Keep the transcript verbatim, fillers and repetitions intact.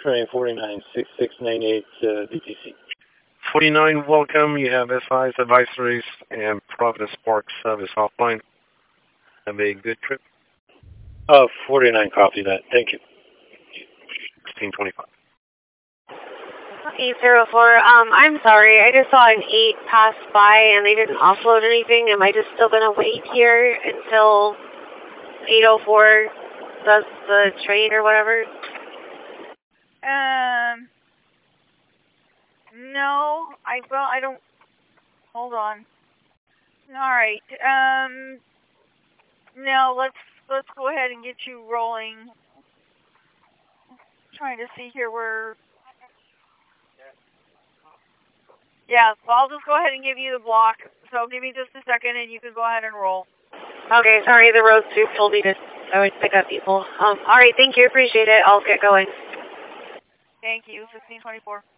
train forty-nine six six nine eight uh, B T C. forty-nine, welcome. You have S I's advisories and Providence Park service offline. Have a good trip. Oh, forty-nine, copy that. Thank you. sixteen twenty-five. eight zero four, um, I'm sorry, I just saw an eight pass by and they didn't offload anything. Am I just still going to wait here until eight oh four does the trade or whatever? Um, no, I, well, I don't, hold on. Alright, um, no, let's, let's go ahead and get you rolling. Trying to see here where... Yeah, well, I'll just go ahead and give you the block. So give me just a second and you can go ahead and roll. Okay, sorry, the road soup told me to always pick up people. Um, alright, thank you, appreciate it. I'll get going. Thank you, fifteen twenty-four.